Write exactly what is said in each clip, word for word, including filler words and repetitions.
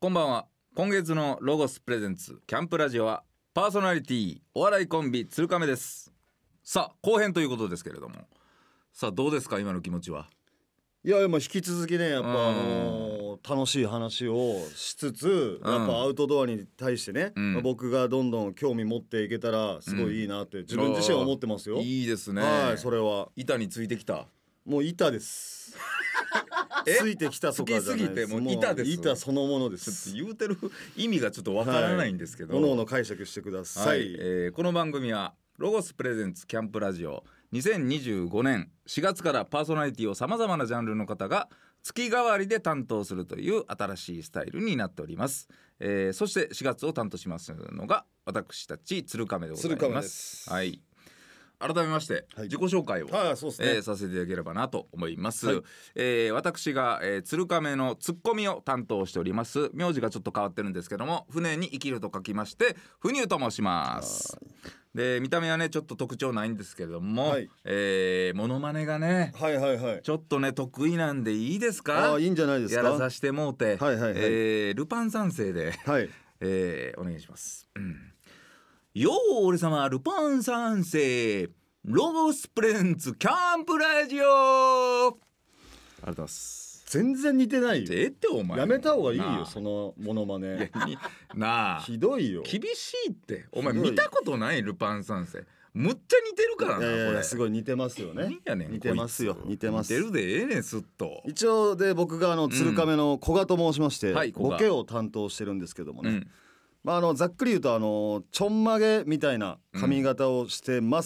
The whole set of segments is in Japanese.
こんばんは。今月のロゴスプレゼンツキャンプラジオはパーソナリティお笑いコンビ鶴亀です。さあ後編ということですけれども、さあどうですか今の気持ちは。 いやいやまあ引き続きねやっぱ、あのー、楽しい話をしつつ、うん、やっぱアウトドアに対してね、うんまあ、僕がどんどん興味持っていけたらすごいいいなって自分自身は思ってますよ、 うん、いいですね。 はい、それは板についてきた。 もう板ですついてきたとかじゃないです。 つきすぎてもう板です。 もう板そのものです。 ちょっと言うてる意味がちょっとわからないんですけど、 はい、各々解釈してください、 はいえー、この番組はロゴスプレゼンツキャンプラジオにせんにじゅうごねんしがつからパーソナリティをさまざまなジャンルの方が月替わりで担当するという新しいスタイルになっております、えー、そしてしがつを担当しますのが私たち鶴亀でございます。 鶴亀です。 はい、改めまして自己紹介を、 はいそうですねえー、させていただければなと思います、 はいえー、私が、えー、鶴亀のツッコミを担当しております。名字がちょっと変わってるんですけども、船に生きると書きましてフニューと申します。で見た目はねちょっと特徴ないんですけれども、はいえー、モノマネがね、 はいはいはい、 ちょっとね得意なんでいいですか。 あいいんじゃないですか。 やらさしてもうて、 はいはいはいえー、ルパン三世で、 はいえー、お願いします、うん、よう俺様ルパン三世ロゴスプレゼンツキャンプラジオ。ありがとうございます。 全然似てないよ。 えってお前やめた方がいいよそのモノマネ。 なあひどいよ。 厳しいって。お前見たことないルパン三世むっちゃ似てるからな。 いやいやこれすごい似てますよね。 何やねん似てますよ。似てます。 似てるでええねんすっと。 一応で僕があの鶴亀の古賀と申しまして、 うんはい、 ボケを担当してるんですけどもね、 うんまあ、あのざっくり言うとあのちょんまげみたいな髪型をしてます、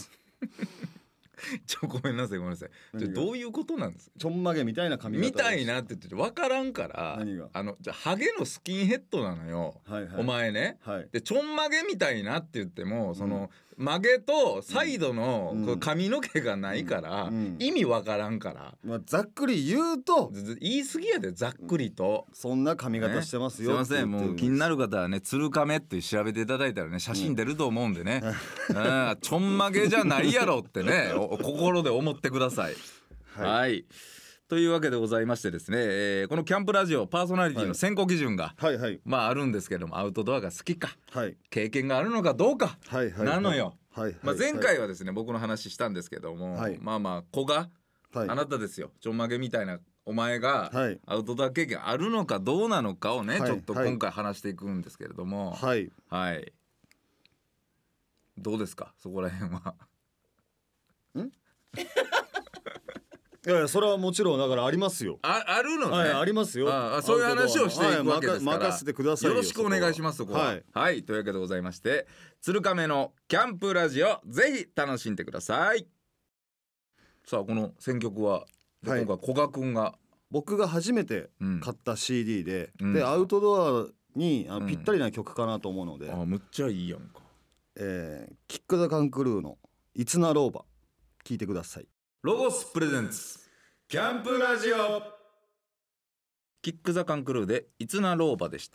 うんちょごめんなさいごめんなさい。じゃどういうことなんですか。 ちょんまげみたいな髪型みたいなって言って分からんから。 何が。 あのじゃハゲのスキンヘッドなのよ、はいはい、お前ね、はい、でちょんまげみたいなって言っても、うん、その曲げとサイドの髪の毛がないから、うんうん、意味分からんから、 まあ、ざっくり言うと言い過ぎやでざっくりと、 そんな髪型してますよ、 ね、すいませんもう気になる方はね鶴亀って調べていただいたらね写真出ると思うんでね、うん、ちょんまげじゃないやろってね心で思ってください。はい、はいというわけでございましてですね、えー、このキャンプラジオパーソナリティの選考基準が、はいはいはい、まああるんですけども、アウトドアが好きか、はい、経験があるのかどうかなのよ、はいはいはい、まあ、前回はですね僕の話したんですけども、はい、まあまあ子が、はい、あなたですよちょんまげみたいなお前がアウトドア経験あるのかどうなのかをね、はい、ちょっと今回話していくんですけれども、はい、はい、どうですかそこら辺は。 んいやいやそれはもちろんだからありますよ。 あ, あるのね、 はい、ありますよ。 ああそういう話をしていくわけですから、 はい、任せてくださいよ。 よろしくお願いしますそこは、はい、はい、というわけでございまして鶴亀のキャンプラジオぜひ楽しんでください。さあこの選曲は、はい、今回古賀くんが僕が初めて買った シーディー で、うん、でアウトドアにあのぴったりな曲かなと思うので、 うん、あむっちゃいいやんか、 えー、キック・ザ・カンクルーのいつな老婆聞いてください。 ロゴスプレゼンツキャンプラジオキック・ザ・カンクルーでいつな老婆でした。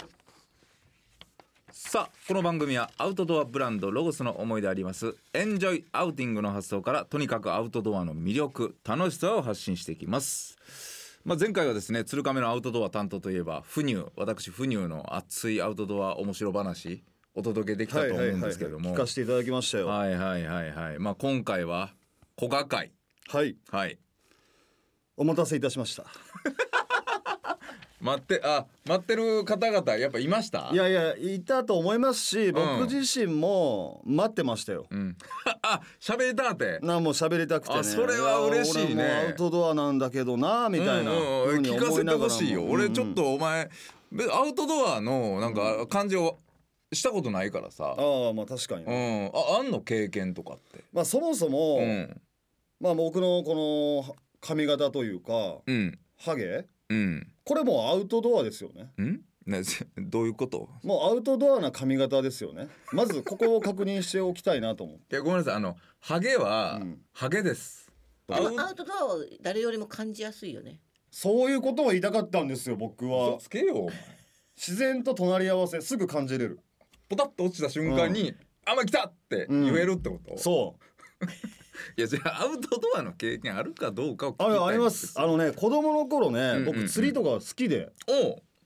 さあこの番組はアウトドアブランドロゴスの思いでありますエンジョイアウティングの発想からとにかくアウトドアの魅力楽しさを発信していきます。まあ、前回はですね鶴亀のアウトドア担当といえばフニュー私フニューの熱いアウトドア面白話お届けできたと思うんですけども、はいはいはいはい、 聞かせていただきましたよ。 はいはいはいはい、まあ、今回は古賀会、 はいはいお待たせいたしました待ってあ待ってる方々やっぱいました。 いやいやいたと思いますし、うん、僕自身も待ってましたよ、うん、 あ喋りたってなもう喋りたくてね。 あそれは嬉しいね。 俺もアウトドアなんだけどなみたいな、うんうん、 聞かせてほしいよ、うんうん、俺ちょっとお前アウトドアのなんか感じをしたことないからさ、 うん、ああまあ確かに、 ね、うん、あ, あんの経験とかってまあそもそも、うん、まあ僕のこの髪型というか、うん、ハゲ、うん、これもアウトドアですよね。 んねどういうこと。 もうアウトドアな髪型ですよね。まずここを確認しておきたいなと思っていやごめんなさいあのハゲは、うん、ハゲです。 アウトドアを誰よりも感じやすいよね。 そういうことを言いたかったんですよ僕は。 嘘つけよお前自然と隣り合わせすぐ感じれる。 ポタッと落ちた瞬間に、うん、あんま来たって言えるってこと、うん、 そういやじゃあアウトドアの経験あるかどうかを聞きたいんです。 あ, あります。あのね子供の頃ね、うんうんうん、僕釣りとか好きで、 お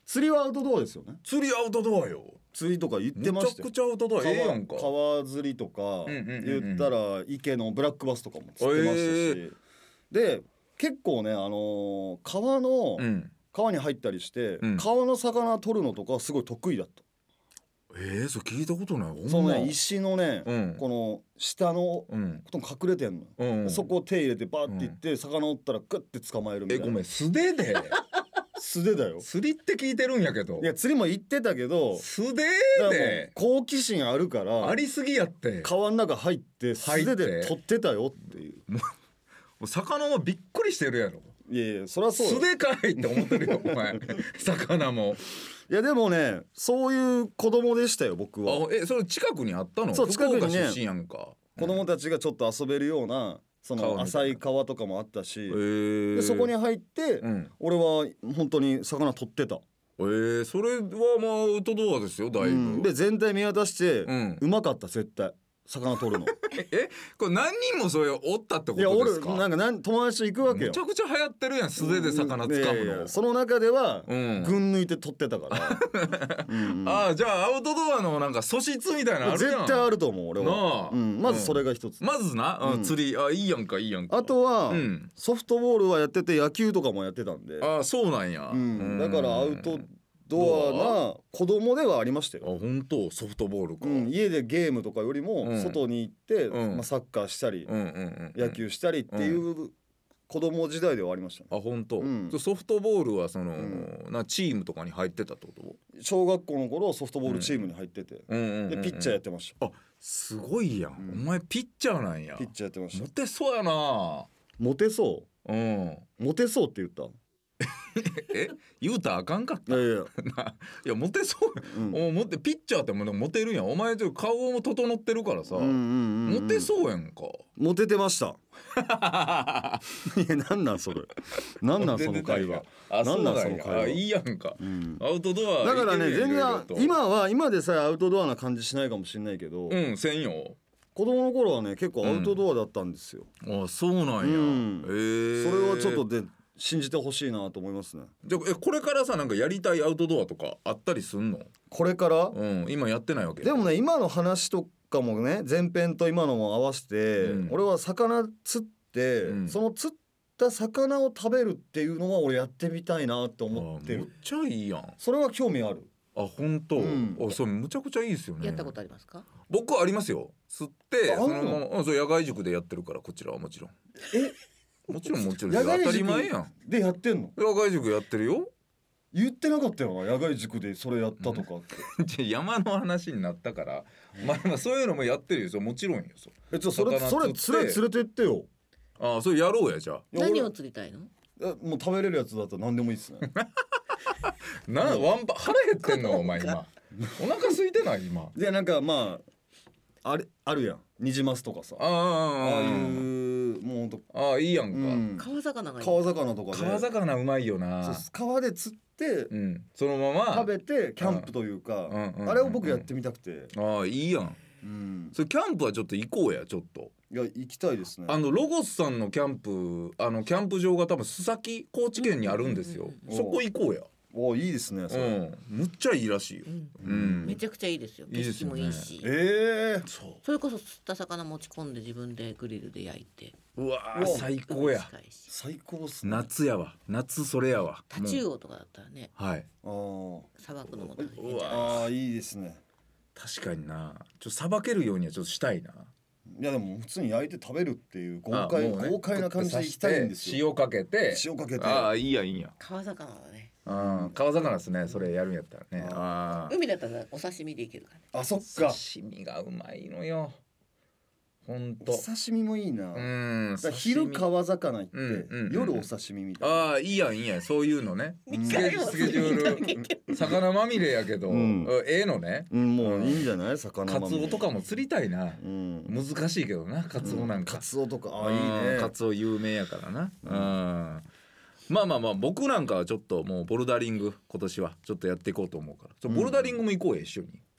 釣りはアウトドアですよね。 釣りアウトドアよ。 釣りとか言ってましたよ。 めちゃくちゃアウトドアええやんか。 川釣りとか、 うんうんうんうん言ったら池のブラックバスとかも釣ってましたし、 えで結構ね、あのー川の、 うん、 川に入ったりして、 うん川の魚取るのとかすごい得意だった。 えー、それ聞いたことない。ほんまそのね石のね、 うんこの下のうんこと隠れてんの、 うん、 そこを手入れてバーっていって、魚おったらグッて捕まえるみたいな。 えごめん素手で素手だよ。 釣りって聞いてるんやけど。 いや釣りも行ってたけど、 素手だからもうで好奇心あるからありすぎやって。 川の中入って素手入ってで取ってたよっていう。 もう魚もびっくりしてるやろ。 いやいやそりゃそうよ。 素手かいって思ってるよお前魚も。 いやでもねそういう子供でしたよ僕は。 あえそれ近くにあったの？ そう近くにね福岡出身やんか。 子供たちがちょっと遊べるようなその川みたいな浅い川とかもあったし、 えー、 でそこに入って、 うん俺は本当に魚取ってた、 えー、それはまあアウトドアですよだいぶ、 うんで全体見渡して、 うんうまかった絶対魚取るの。 ええこれ何人もそれおったってこいや俺とですか？ なんかなん友達と行くわけよ。 めちゃくちゃ流行ってるやん素手で魚掴むの、 いやいやその中では、 うん群抜いて取ってたからうんうんああじゃあアウトドアのなんか素質みたいなのあるやん。 絶対あると思う俺なは、 あうん、まずそれが一つ、 まずな、うんうん釣りあいいやんかいいやんか。 あとは、 うんソフトボールはやってて野球とかもやってたんで、 ああそうなんや、 うん、だからアウトドアな子供ではありましたあよ、 本当ソフトボールか、 うん、家でゲームとかよりもうん外に行って、 うんまあ、サッカーしたり、 うんうんうんうん、 野球したりっていう子供時代ではありましたね。 あ本当、 うんソフトボールはその、 んなチームとかに入ってたってこと？ 小学校の頃ソフトボールチームに入ってて、 うんうんうんうん、 でピッチャーやってました。 あすごいやん、 うんお前ピッチャーなんや。 ピッチャーやってましたモ。テそうやな。 モテそうんうモテそうって言ったえ言うたらあかんかったいやいや、 いやモテそうや、 うんおモテピッチャーってもうモテるやん。お前ちょっと顔も整ってるからさ、 うんうんうんうん、 モテそうやんか。 モテてましたいやなんなんそれなんなんその会話あそうなんやなんなんその会話あいいやんか、 うんアウトドアだからねいけるやん全いろいろと然今は今でさえアウトドアな感じしないかもしれないけど、 うんせんよ。 子供の頃はね結構アウトドアだったんですよ、 あそうなんや、 うんえー、 それはちょっとで信じてほしいなと思いますね。 じゃあえこれからさなんかやりたいアウトドアとかあったりすんの？ これから、 うん今やってないわけでもね今の話とかもね前編と今のも合わせて、 うん俺は魚釣って、 うんその釣った魚を食べるっていうのは俺やってみたいなって思ってる。 あめっちゃいいやん。 それは興味ある。 あ本当、 うんあそれむちゃくちゃいいですよね。 やったことありますか？ 僕はありますよ。釣ってあそのあるのままうんそう野外塾でやってるからこちらはもちろんえもちろんもちろん野外当たり塾前やん。 でやってんの？ 野外塾やってるよ。 言ってなかったよな野外塾でそれやったとかって。 じゃあ山の話になったからまあまあそういうのもやってるよ。それもちろんよ。そえちょそれ魚それ釣ってそれ連れてってよ。 あそれやろうやじゃあ。 いや何を俺釣りたいの？ えもう食べれるやつだったら何でもいいっすね。 なワンパ腹減ってんのお前今お腹空いてない今。 でなんかまああれあるやんニジマスとかさああああいうもうほんと、 ああいいやんか、 うん、 川魚がいい。 川魚とかで川魚うまいよな。 そう川で釣ってうんそのまま食べてキャンプというか、 うんうんうんあれを僕やってみたくて、 ああいいやん。 うん、 それキャンプはちょっと行こうやちょっと。 いや行きたいですね。 あのロゴスさんのキャンプあのキャンプ場が多分須崎高知県にあるんですよ、 うんうんうんそこ行こうや。 おいいですねそれ、 うんむっちゃいいらしいよ。 うんうんめちゃくちゃいいですよ。景色いいですよねもいいし。 ええそうそれこそ釣った魚持ち込んで自分でグリルで焼いて。 うわーうわ最高や。 近いし最高っすね。 夏やわ夏それやわ。 タチウもオとかだったらねうはいあー砂漠のもとに入れうわちゃあーいいですね。 確かになちょっとさばけるようにはちょっとしたいな。 いやでも普通に焼いて食べるっていう豪あ快、 もうね豪快な感じで行きたいんですよ。 塩かけて塩かけてああいいやいいや。 川魚はね。 うん川魚ですねそれやるんやったらね。 あああ海だったらお刺身でいけるからね。 あそっか。 刺身がうまいのよほんと。 お刺身もいいな。 うんだから昼川魚行って、 うんうんうん夜お刺身みたいな。 ああいいやんいいやんそういうのねうんスケスケジュール魚まみれやけど、 うんええのね。 うんもういいんじゃない魚カまみれツオとかも釣りたいな。 うん。 難しいけどなカツオなんかカ。ツオとかあいいうんね。 カツオ有名やからな。うんまあまあまあ僕なんかはちょっともうボルダリング今年はちょっとやっていこうと思うからちょボルダリングも行こうや一緒に。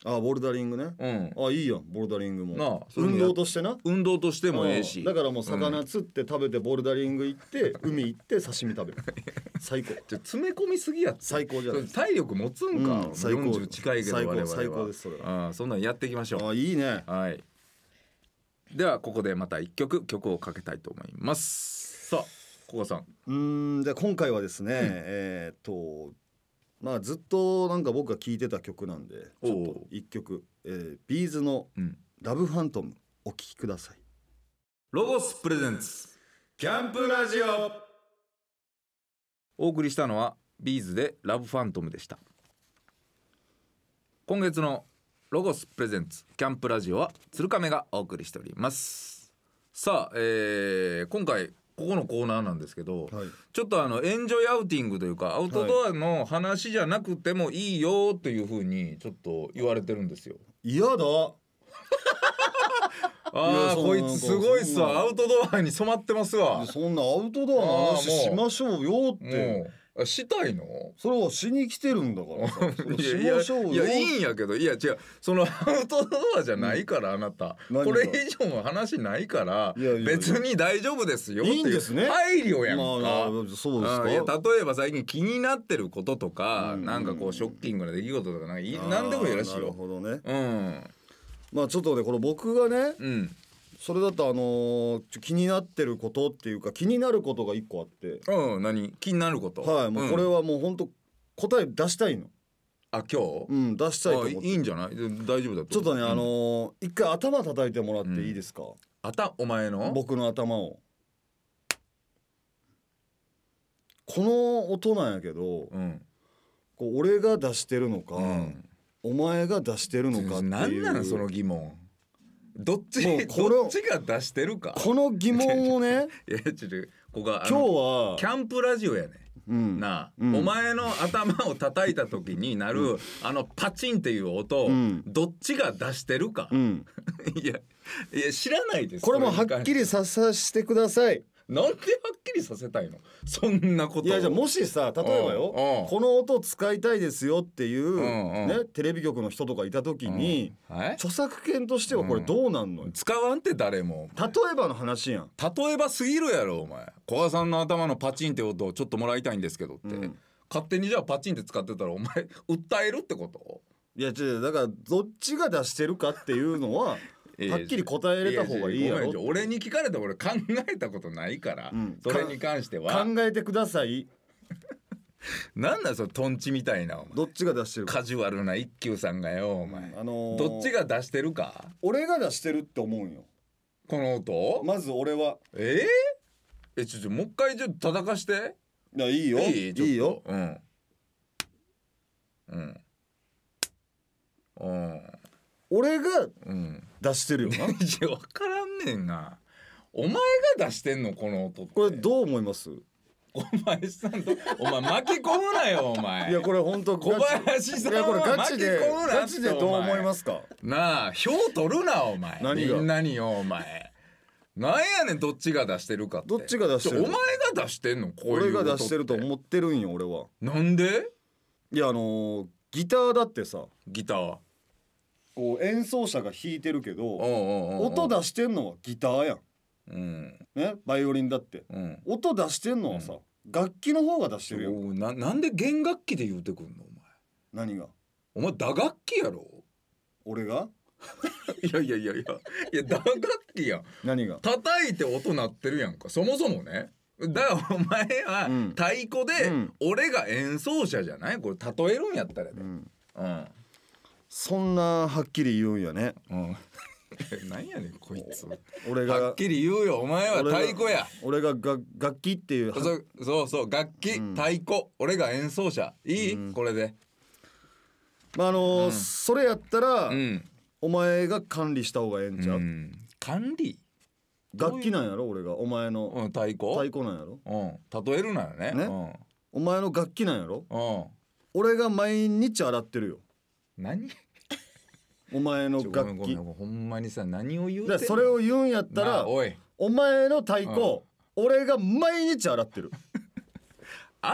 あボルダリングね、 うん、 あいいやんボルダリングもなあ運動としてな運動としてもええし、 だからもう魚釣って食べてボルダリング行って、うん、海行って刺身食べる最高。 ちょ詰め込みすぎやって最高じゃない体力持つんか、うん、最高よんじゅう近いけど我々は最高ですそれは。 あそんなんやっていきましょう。 あいいね。 はい、ではここでまた一曲曲をかけたいと思います。さあ古賀さん、 うーんじゃあ今回はですね、うん、えー、っとまあずっとなんか僕が聴いてた曲なんでちょっと一曲、えー、ビーズのラブファントムお聴きください。 ロゴスプレゼンツキャンプラジオ、お送りしたのはビーズでラブファントムでした。今月のロゴスプレゼンツキャンプラジオは鶴亀がお送りしております。さあ、えー、今回ここのコーナーなんですけど、はい、ちょっとあのエンジョイアウティングというかアウトドアの話じゃなくてもいいよというふうにちょっと言われてるんですよ。 嫌だああこいつすごいっすわ、アウトドアに染まってますわ。 そんなアウトドアの話しましょうよって。 したいの？ それはしに来てるんだからさしましょうよ。いやいやいいんやけど、いや違うそのアウトドアじゃないから、うん、あなたこれ以上の話ないからいやいやいや別に大丈夫ですよっていういいんですね配慮やんか、 まあ、そうですか。 いや例えば最近気になってることとか、うん、なんかこうショッキングな出来事とかなんか何でもいいらしいよ。 なるほどね、 うん、 まあちょっとねこれ僕がね、 うんそれだとあのー、気になってることっていうか気になることが一個あって。 うん何気になること。 はいもうこれはもう本当答え出したいの。 あ今日うん出したいと思って。 いいんじゃない大丈夫だと。 ちょっとね、うん、あのー、一回頭叩いてもらっていいですか、うん、 頭お前の僕の頭をこの音なんやけど、うん、こう俺が出してるのか、うん、お前が出してるのかっていう。 何なのその疑問。どっちどっちが出してるかこの疑問をねいやちょっとここが今日はキャンプラジオやね、うん、なあ、うん、お前の頭を叩いた時になる、うん、あのパチンっていう音、うん、どっちが出してるか、うん、いやいや知らないです。 これもはっきりささしてください。 なんではっきりさせたいのそんなこと。 いやじゃあもしさ例えばよこの音使いたいですよっていう、ね、テレビ局の人とかいた時に、はい、著作権としてはこれどうなんの、うん、 使わんって誰も。 例えばの話やん。 例えばすぎるやろお前。小川さんの頭のパチンって音をちょっともらいたいんですけどって、うん、勝手にじゃあパチンって使ってたらお前訴えるってこと？ いや違うだからどっちが出してるかっていうのははっきり答えれた方がいいやろ。 俺に聞かれたら俺考えたことないから、うん、それに関しては考えてください。 なんだそのトンチみたいなお前どっちが出してるか。 カジュアルな一休さんがよお前、あのー、どっちが出してるか。 俺が出してるって思うんよこの音。 まず俺はえー、えちょちょもう一回ちょっと叩かして。 いやいいよいい、いいようんうんうん俺が出してるよな、うん、 いや分からんねんな。お前が出してんのこの音って。 これどう思います？ お前さんとお前巻き込むなよお前。 いやこれ本当小林さんは巻き込むなって。 ガチでどう思いますか？ なあ票取るなお前。 何がみんなによお前。なんやねんどっちが出してるかって。 どっちが出してる？ お前が出してんのこういう俺が出してると思ってるんよ俺は。 なんで？ いやあのー、ギターだってさギターこう演奏者が弾いてるけど音出してんのはギターやん、うんね、バイオリンだって、うん、音出してんのはさ、うん、楽器の方が出してるやん。 な, なんで弦楽器で言うてくんのお前。何が？ お前打楽器やろ俺がいやいやいやいやいや打楽器やん。 何が？ 叩いて音鳴ってるやんかそもそもね。だからお前は太鼓で、うん、俺が演奏者じゃない？これ例えるんやったらね、うんうん、 そんなはっきり言うんやね、 うん、なんやねんこいつ。 俺がはっきり言うよお前は太鼓や。 俺がが楽器っていう。 そうそうそう楽器、うん、太鼓俺が演奏者いい、うん、これでまああのーうん、それやったら、うん、お前が管理した方がええんちゃう、うん、 管理楽器なんやろ俺がお前の、 うん、太鼓太鼓なんやろ、 うん、例えるなよね、 ね、うん、お前の楽器なんやろ、うん、俺が毎日洗ってるよ。 何お前の楽器ほんまにさ何を言うてんの。 それを言うんやったらおいお前の太鼓、うん、俺が毎日洗ってる洗うっ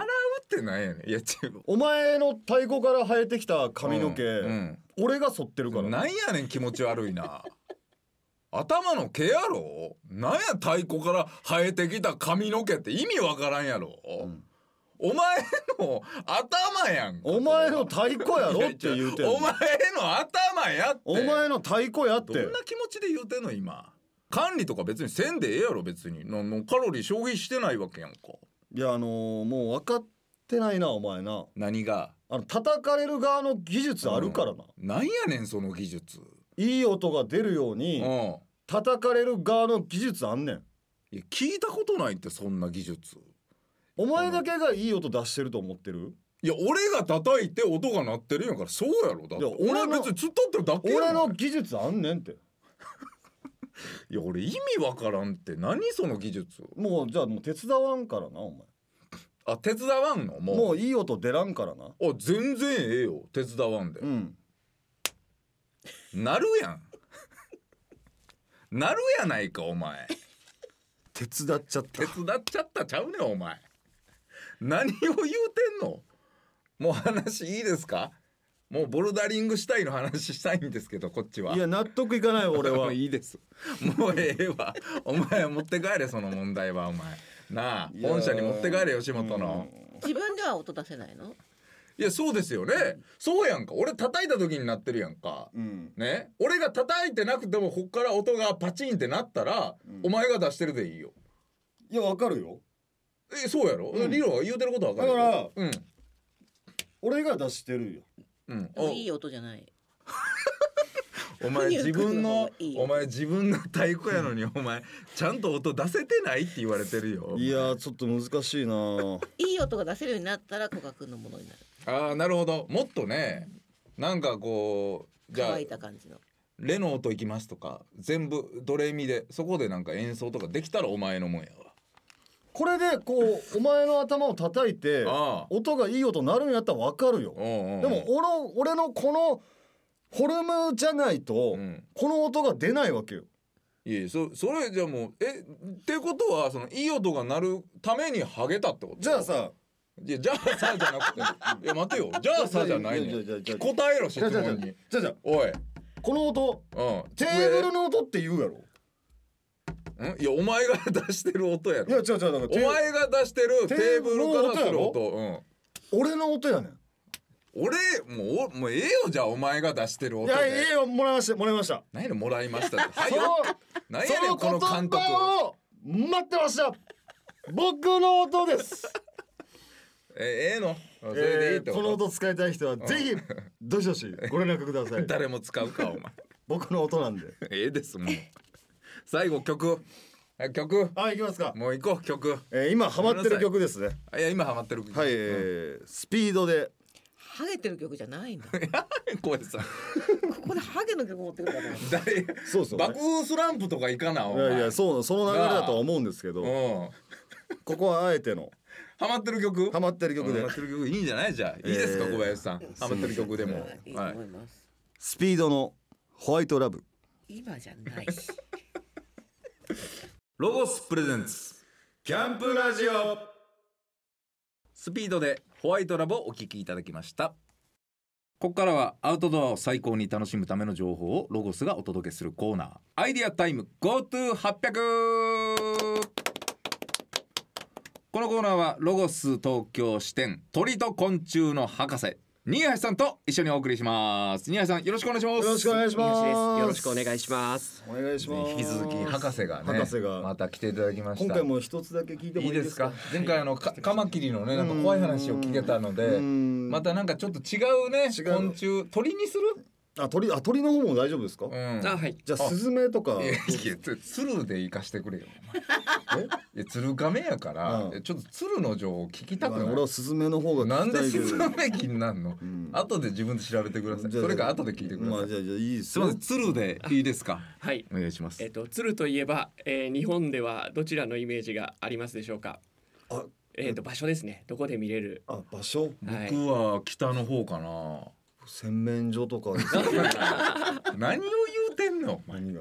ってなんやねん。いや違う。 お前の太鼓から生えてきた髪の毛、 うんうん、 俺が剃ってるから。 なんやねん気持ち悪いな。頭の毛やろ。なんや太鼓から生えてきた髪の毛って意味わからんやろ、うん、お前の頭やんか。 お前の太鼓やろって言うてんの。 お前の頭やって。 お前の太鼓やって。 どんな気持ちで言うてんの今。管理とか別にせんでええやろ。別にののカロリー消費してないわけやんか。 いやあのー、もう分かってないなお前な。 何が。 あの叩かれる側の技術あるからな、 うん、なんやねんその技術。 いい音が出るように、うん、叩かれる側の技術あんねん。 いや聞いたことないってそんな技術。 お前だけがいい音出してると思ってる。 いや俺が叩いて音が鳴ってるやんから。そうやろ。だって俺別に突っ立ってるだけやん。 俺の技術あんねんって。 いや俺意味わからんって。何その技術。 もうじゃあもう手伝わんからなお前。 あ手伝わんの。もうもういい音出らんからな。 あ全然ええよ手伝わんで、うん、なるやんなるやないかお前。 手伝っちゃった。 手伝っちゃったちゃうねんお前。何を言うてんの。もう話いいですか。もうボルダリングしたいの話したいんですけどこっちは。 いや納得いかない俺は。 いいですもうええわ。お前持って帰れその問題はお前なあ。本社に持って帰れ吉本の。 自分では音出せないの。 いやそうですよね、うん、そうやんか。俺叩いた時になってるやんか、うん、ね。俺が叩いてなくてもこっから音がパチンってなったら、うん、お前が出してるでいいよ。 いやわかるよ。 えそうやろ、うん、リロは言うてることわかるよ。 だから、うん、俺が出してるよ、 うん、いい音じゃない。 お前自分のお前自分の太鼓やのにお前ちゃんと音出せてないって言われてるよ。 いやちょっと難しいな。 いい音が出せるようになったら古賀くんのものになる。 ああなるほど。もっとねなんかこうじゃあ乾いた感じのレの音いきますとか全部ドレミでそこでなんか演奏とかできたらお前のもんやわ。 これでこうお前の頭を叩いて音がいい音鳴るんやったら分かるよ。 おうおうおう。 でも俺の、俺のこのフォルムじゃないと、うん、この音が出ないわけよ。 いやそそれじゃもうえってことはそのいい音が鳴るためにハゲたってこと。 じゃあさいやじゃあさじゃなくていや待てよじゃあさじゃないねん。答えろ質問に。 じゃあじゃあおいこの音、うん、テーブルの音って言うやろ。 んいやお前が出してる音やろ。 いや違う違うだからお前が出してるテーブルからする音、うん、 俺の音やねん。 俺もうもうええよじゃあお前が出してる音で。 いやええよもらいましたもらいました。 何やねんもらいましたって。 はいよ。 何やねんこの監督。 待ってました。僕の音です。 えええのそれでいいってこと、 えー、この音使いたい人はぜひどしどしご連絡ください。 誰も使うかお前。 僕の音なんでええですもう。最後曲曲あ行きますか。 もう行こう曲、 えー、今ハマってる曲ですね。 いや今ハマってる曲はい、えーうん、スピードでハゲてる曲じゃないんだ。 これさここでハゲの曲持ってくるから。 そうそう、ね、爆風スランプとかいかなお前。 いやいやそうその流れだとは思うんですけど、うん、ここはあえてのハマってる曲ハマってる曲でハマってる曲いいんじゃない。じゃあいいですか、えー、小林さんハマってる曲でも、 いいと思います。 スピードのホワイトラブ。 今じゃないし。 ロゴスプレゼンツキャンプラジオ。 スピードでホワイトラブをお聞きいただきました。ここからはアウトドアを最高に楽しむための情報をロゴスがお届けするコーナー、アイディアタイム ゴートゥーはっぴゃく。 このコーナーはロゴス東京支店鳥と昆虫の博士新橋さんと一緒にお送りします。新橋さんよろしくお願いします。 よろしくお願いします。 よろしくお願いします。 お願いします。 引き続き博士がね博士がまた来ていただきました。 今回も一つだけ聞いてもいいですか。 いいですか。前回あのカマキリのねなんか怖い話を聞けたのでまたなんかちょっと違うね違う昆虫鳥にする。 あ鳥あ鳥の方も大丈夫ですか。うん、 あはい。 じゃあスズメとか。 いやいや鶴で行かしてくれよ。えいや鶴亀やから、うん、ちょっと鶴の情報聞きたくない。 俺はスズメの方が聞きたいけど。 なんでスズメ気になるの、うん、後で自分で調べてください。それか後で聞いてください。まあ、 じゃあじゃあいいですすみません鶴でいいですか。 はいお願いします。 えっと鶴といえば、えー、日本ではどちらのイメージがありますでしょうか。あえっと場所ですね。どこで見れる。 あ場所、 はい、 僕は北の方かな。 洗面所とかです。 何を言うてんの。 何が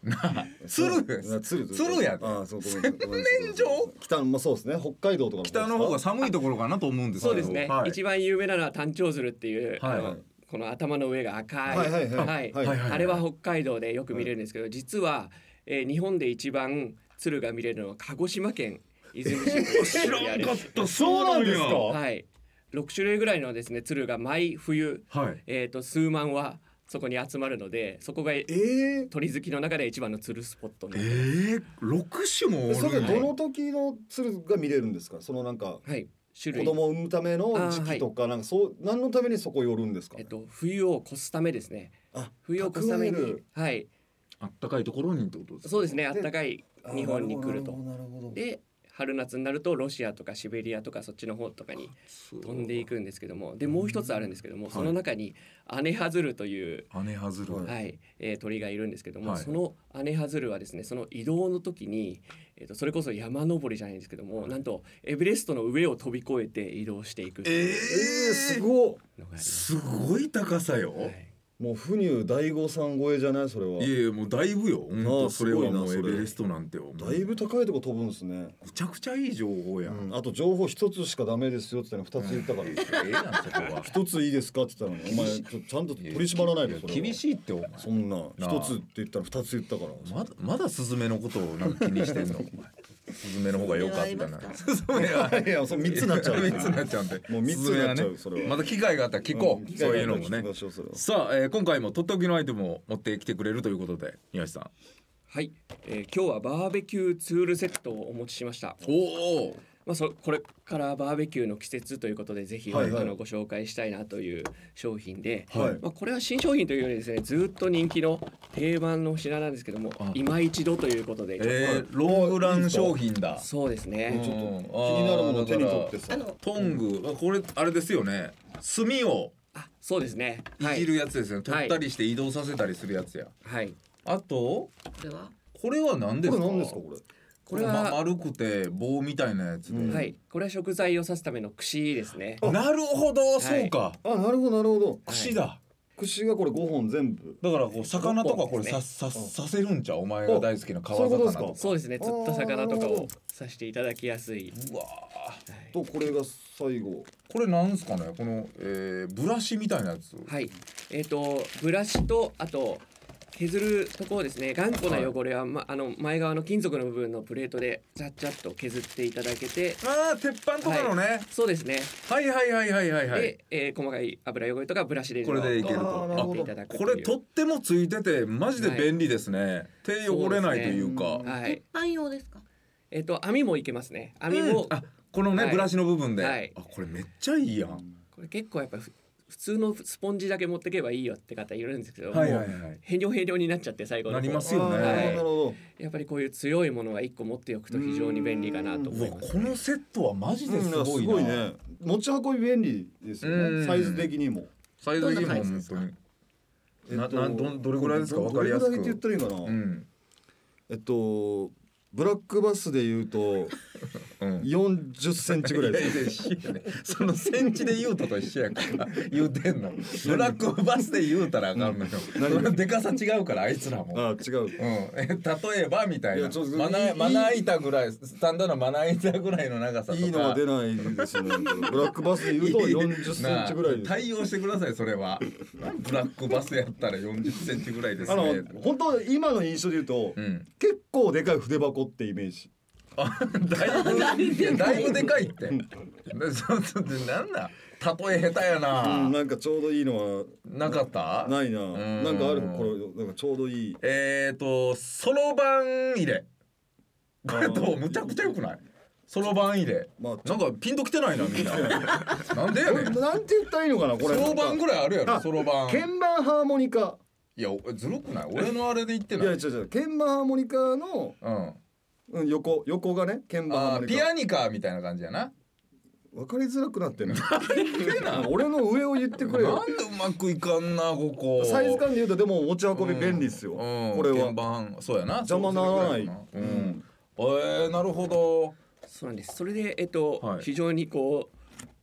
鶴な鶴鶴やでああそうごめん洗面所北まあそうですね北海道とか北の方が寒いところかなと思うんですけどそうですね、 はい、 一番有名なのはタンチョウズルっていう、 はいあのこの頭の上が赤い、 はいはいはいはいはいはいあれは北海道でよく見れるんですけど、実は、えー日本で一番鶴が見れるのは鹿児島県出水市知らんかったそうなんですかはいろく種類ぐらいのですね鶴が毎冬、 はいえー、と数万はそこに集まるので、そこがええ鳥好きの中で一番の鶴スポットになえってます。 ー、ろく種もおるそれのどの時の鶴が見れるんですかそのなんかはい種子類供を産むための時期とかなんかそう何のためにそこ寄るんですかえっと、冬を越すためですね。 あ冬を越すために蓄える、 はい、 あったかいところにってことですかそうですね。暖かい日本に来ると。 なるほどで、春夏になるとロシアとかシベリアとかそっちの方とかに飛んでいくんですけども、でもう一つあるんですけども、その中にアネハズルという、 アネハズル、 はいはい、えー鳥がいるんですけども、 はいそのアネハズルはですね、その移動の時に、えーとそれこそ山登りじゃないんですけども、なんとエベレストの上を飛び越えて移動していくえー、 えー、すごっのがあります。 すごい高さよ、 はいもうフニュ大悟さん超えじゃないそれはいやいやもうだいぶよ本あ当あすごいなそれはもうそれエベレストなんてよだいぶ高いとこ飛ぶんですね、 むちゃくちゃいい情報やん、 うん、あと情報一つしかダメですよって言ったの二つ言ったからええやんそこは一ついいですかって言ったのにお前ちょちゃんと取り締まらないでそれは厳しいってお前そんななあ一つって言ったら二つ言ったからまだまだスズメのことをなんか気にしてんのお前スズメの方が良かったなススズメはいやそれ三つになっちゃう三つになっちゃうんでもう三つになっちゃうスズそれはメはねまた機会があったら聞こう、 んそういうのもね聞きましょうそれはさあ、えー今回もとっておきのアイテムを持ってきてくれるということで宮下さんはい、えー今日はバーベキューツールセットをお持ちしました。 おおまあ、そこれからバーベキューの季節ということでぜひ、 はいはいあのご紹介したいなという商品で、 はいまあ、これは新商品というよりですねずっと人気の定番の品なんですけどもあ今一度ということで、 えー、ロングラン商品だそうですね、 ちょっとうん気になるものを手に取ってさあのトングこれあれですよね炭をあそうですねはいいじるやつですよね、 はい取ったりして移動させたりするやつや、 はいあとこれはこれは何でこすかれ何ですかこれこれは、 ま丸くて棒みたいなやつで、 うんはいこれは食材を刺すための串ですね。 なるほど、そうかあなるほどなるほど串だ、 串がこれごほん全部だからこう魚とかこれさごほんですささせるんちゃうお前が大好きな川そういうことですか魚とかそうですね釣った魚とかをあーなるほど刺していただきやすい、 うわはいとこれが最後これなんすかねこの、えー、ブラシみたいなやつ、 はい、えっ、とブラシとあと削るところですね頑固な汚れは、ま、あの前側の金属の部分のプレートでチャッチャッと削っていただけて、 あー鉄板とかのね、 そうですね、 はい、はいはいはいはいはいで、えー細かい油汚れとかブラシでこれでいけるとあーなるほど取っていただくこれとってもついててマジで便利ですね、手汚れないというかそうですねはい鉄板用ですか。 えっ、と網もいけますね網も、 うんあこのね、 はいブラシの部分で、 はいあこれめっちゃいいやん、 これ結構やっぱふ普通のスポンジだけ持ってけばいいよって方いるんですけども、 はいはいはい変量変量になっちゃって最後の方なりますよねあーなるほどはいなるほやっぱりこういう強いものはいっこ持っておくと非常に便利かなとうわ思います、 このセットはマジどですごいな、 うんすごいね持ち運び便利ですようんねサイズ的にもサイズ的にもどんなサイズ本ですか当にななどどれぐらいですかわかりやすくどれぐらいって言ったらいいかな、 うんえっとブラックバスで言うとうんよんじゅっセンチぐらいですいやいや一緒やねそのセンチで言うとと一緒やから言うてんのブラックバスで言うたらあかんのよ、 何そのでかさ違うからあいつらもあ違ううん、え例えばみたいないやちょっとまないまな板ぐらいスタンダードなまな板ぐらいの長さとかいいのが出ないですねブラックバスで言うとよんじゅっセンチぐらいですなあ対応してくださいそれはブラックバスやったらよんじゅっセンチぐらいですあのね本当今の印象で言うと、 うん結構でかい筆箱ってイメージあだいぶいやだいぶでかいってでそそでなんだ例え下手やうん、 な、 なんかちょうどいいのはなかったないな。 んなんかあるこれなんかちょうどいい。 えーとそろばん入れこれあーどうむちゃくちゃよくないそろばん入れまあなんかピンときてないなみんななんでやねんなんて言ったらいいのかなこれ。 そろばんぐらいあるやろあそろばん鍵盤ハーモニカ。 いやずるくない俺のあれで言ってないいや違う違う鍵盤ハーモニカの、 うんうん、横横がね鍵盤ハーモニカ。 あーピアニカみたいな感じやなわかりづらくなってる。俺の上を言ってくれよなん。でうまくいかんなここサイズ感で言うとでも持ち運び便利ですよ。 うんこれは鍵盤そうやな邪魔ならない。 そうううんんえー、なるほどそうなんですそれでえっと、 はい非常にこう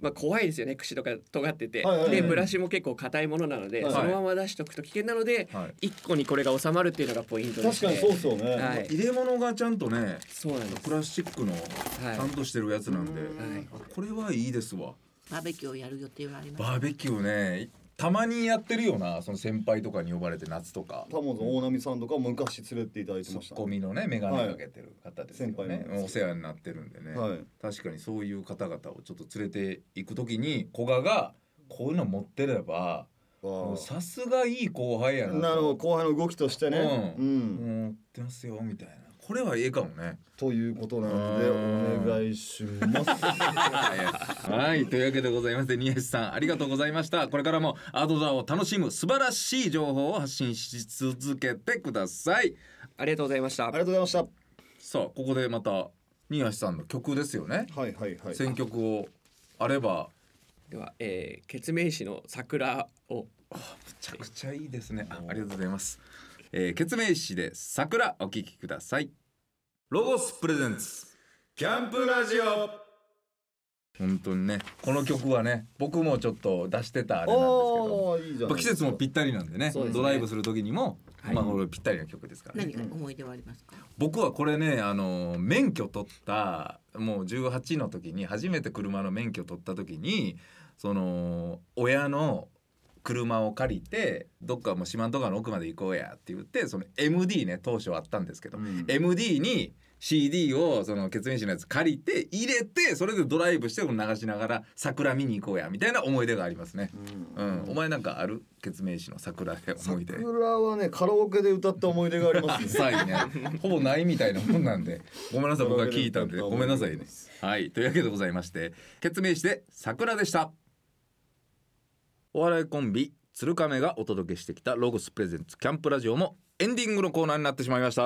まあ、怖いですよね、櫛とか尖ってて、 はいはいはいでブラシも結構硬いものなので、 はいそのまま出しておくと危険なので、 はい、 いっこにこれが収まるっていうのがポイントで確かすね。 にそうですよね、 はい、 入れ物がちゃんとねそうなんです。 プラスチックのはいちゃんとしてるやつなんで、 はい、 これはいいですわ。 バーベキューをやる予定はありますか？ バーベキューねたまにやってるよな、その先輩とかに呼ばれて夏とか。 タモンの大波さんとか昔連れていただいてツましたッコミのねメガネかけてる方ですよね、 はい先輩のお世話になってるんでね、 はい確かにそういう方々をちょっと連れて行くときに古賀がこういうの持ってればもうさすがいい後輩やなと。 なるほど、後輩の動きとしてね、 うん、 うん持ってますよみたいな、これはええかもね。 ということなのでお願いしますはい、というわけでございまして、宮地さんありがとうございました。これからもアウトドアを楽しむ素晴らしい情報を発信し続けてください。 ありがとうございました。 ありがとうございました。 さあここでまた宮地さんの曲ですよね。 はいはいはい。 選曲をあれば。 では、えー、ケツメイシの桜を。 めちゃくちゃいいですね。 あ, ありがとうございます。えー、ケツメイシで桜お聴きください。ロゴスプレゼンツキャンプラジオ。本当にねこの曲はね僕もちょっと出してたあれなんですけど、 いいじゃない季節もぴったりなんで ね, そうですねドライブする時にも、 はいまあこれぴったりな曲ですからね。 何か思い出はありますか？ 僕はこれねあの免許取ったもうじゅうはちの時に初めて車の免許取った時にその親の車を借りてどっかもう四万十川の奥まで行こうやって言ってその エムディー ね当初あったんですけど、うん、エムディー に シーディー をそのケツメイシのやつ借りて入れてそれでドライブして流しながら桜見に行こうやみたいな思い出がありますね、うんうん、お前なんかあるケツメイシの桜で思い出？ 桜はねカラオケで歌った思い出がありますね浅いねほぼないみたいなもんなんでごめんなさい僕が聞いたんでごめんなさいね。はいというわけでございましてケツメイシで桜でした。お笑いコンビ鶴亀がお届けしてきたロゴスプレゼンツキャンプラジオもエンディングのコーナーになってしまいました。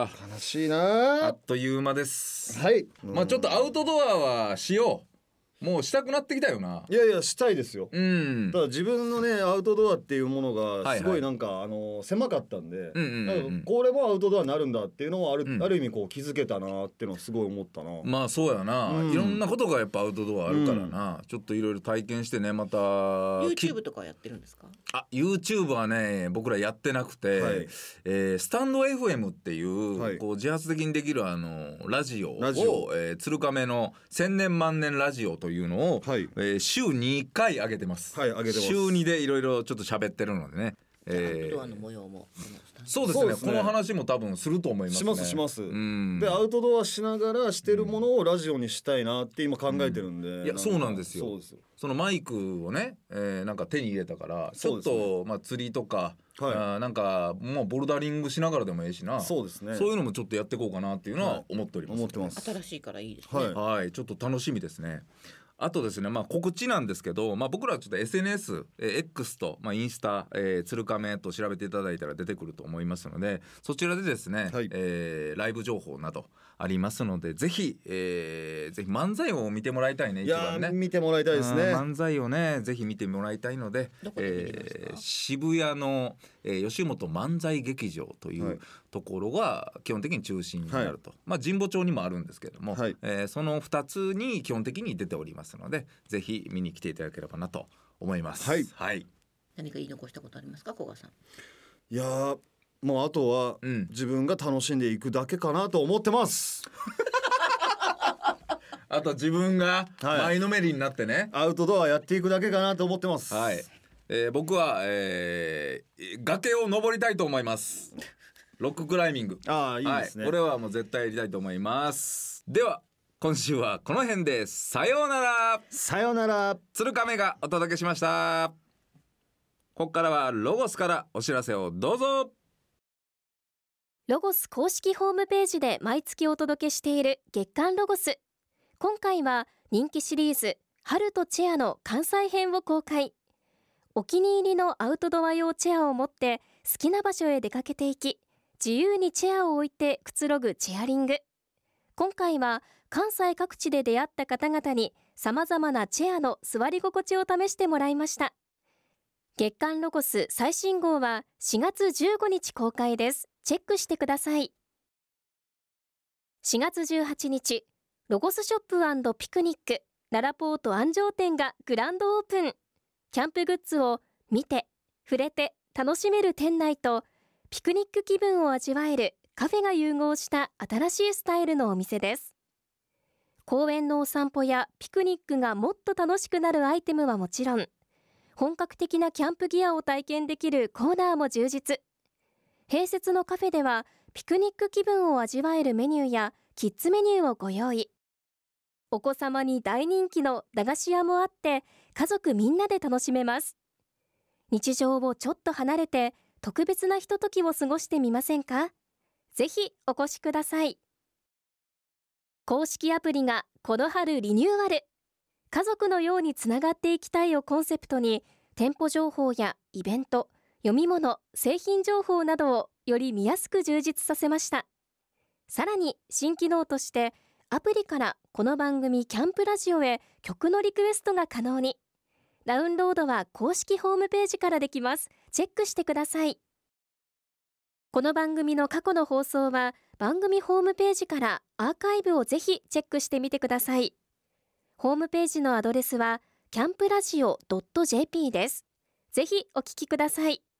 悲しいなあっという間です。 はい、 まあちょっとアウトドアはしよう。もうしたくなってきたよな。 いやいやしたいですよ、 うん、 ただ自分のねアウトドアっていうものがすごはいはいいなんか、あの狭かったんで、 うんうんうんうんなんかこれもアウトドアになるんだっていうのはある、 うんある意味こう気づけたなっていうのはすごい思ったな。 まあそうやな、 うんいろんなことがやっぱアウトドアあるからな、ちょっといろいろ体験してねまた YouTube とかやってるんですか？ あ YouTube はね僕らやってなくて、 はいえースタンド エフエム っていう、 はいこう自発的にできるあのラジオをラジオえー鶴亀の千年万年ラジオというのを、 はいえー週にかい上げてます。 はい上げてます。 週にでいろいろちょっと喋ってるのでね、 アウえートドアの模様もそうですねそうですねこの話も多分すると思いますね。 しますします、 うんでアウトドアしながらしてるものをラジオにしたいなって今考えてるんで、 んいやそうなんですよそうですよそのマイクをね、えーなんか手に入れたからちょっそうですねと、まあ、釣りとか、 はいあーなんかもうボルダリングしながらでもいいしなそうですねそういうのもちょっとやっていこうかなっていうのは思っております、 思ってます新しいからいいですね。 はいはいちょっと楽しみですね。あとですね、まあ、告知なんですけど、まあ、僕らはちょっと エスエヌエス、えー、X と、まあ、インスタ、えー、鶴亀と調べていただいたら出てくると思いますのでそちらでですね、 はいえーライブ情報などありますのでぜひ、えーぜひ漫才を見てもらいたいねい一番ねやー見てもらいたいですね。 うん漫才をねぜひ見てもらいたいのでどこで見れますかえー渋谷の、えー吉本漫才劇場といはいうところが基本的に中心になると、まあ、神保町にもあるんですけれども、 はいえーそのふたつに基本的に出ておりますのでぜひ見に来ていただければなと思います。 はいはい何か言い残したことありますか、古賀さん？ いやーもうあとはうん自分が楽しんでいくだけかなと思ってます。 あと自分が前のめりになってね、 アウトドアやっていくだけかなと思ってます。 はいえー僕は、えー崖を登りたいと思います。ロッククライミングああいいですね。 はい、これはもう絶対やりたいと思います。では今週はこの辺でさようなら。 さよなら。 鶴亀がお届けしました。ここからはロゴスからお知らせをどうぞ。 ロゴス公式ホームページで毎月お届けしている月刊ロゴス。今回は人気シリーズ春とチェアの関西編を公開。お気に入りのアウトドア用チェアを持って好きな場所へ出かけていき、自由にチェアを置いてくつろぐチェアリング。今回は関西各地で出会った方々にさまざまなチェアの座り心地を試してもらいました。月刊ロゴス最新号はしがつじゅうごにち公開です。チェックしてください。しがつじゅうはちにち、ロゴスショップ&ピクニック奈良ポート安城店がグランドオープン。キャンプグッズを見て触れて楽しめる店内と、ピクニック気分を味わえるカフェが融合した新しいスタイルのお店です。公園のお散歩やピクニックがもっと楽しくなるアイテムはもちろん、本格的なキャンプギアを体験できるコーナーも充実。併設のカフェではピクニック気分を味わえるメニューやキッズメニューをご用意。お子様に大人気の駄菓子屋もあって、家族みんなで楽しめます。日常をちょっと離れて特別なひとときを過ごしてみませんか？ぜひお越しください。公式アプリがこの春リニューアル。家族のようにつながっていきたいをコンセプトに、店舗情報やイベント、読み物、製品情報などをより見やすく充実させました。さらに新機能として、アプリからこの番組キャンプラジオへ曲のリクエストが可能に。ダウンロードは公式ホームページからできます。チェックしてください。この番組の過去の放送は番組ホームページからアーカイブをぜひチェックしてみてください。ホームページのアドレスはキャンプラジオ ドットジェーピー です。ぜひお聞きください。